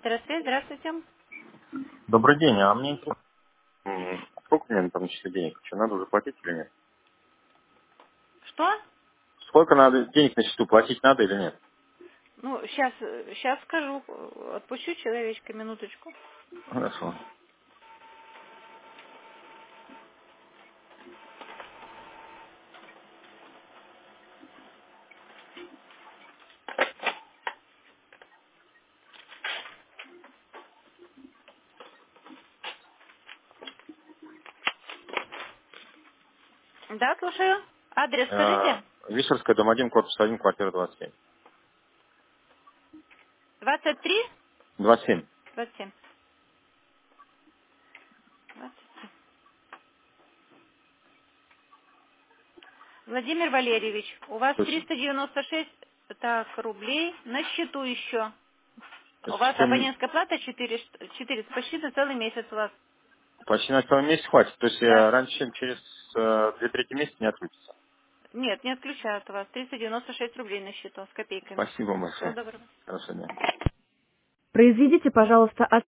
Интеросвязь, здравствуйте. Добрый день, а мне интересно, сколько мне там начислить денег? Что, надо уже платить или нет? Что? Сколько надо денег на счету, платить надо или нет? Ну, сейчас скажу. Отпущу человечка, минуточку. Хорошо. Да, слушаю. Адрес скажите. Вишерская, дом 1, корпус 1, квартира 27. 23? 27. 27. 27. Владимир Валерьевич, у вас Точно. 396 так, рублей на счету еще. То У есть вас абонентская плата 4 почти на целый месяц у вас. почти на целый месяц хватит. То есть Да. раньше, чем через 2 трети месяца не отключится. Нет, не отключают у вас. 396 рублей на счету с копейками. Спасибо Всего большое. доброго. Хорошего дня. Произведите, пожалуйста,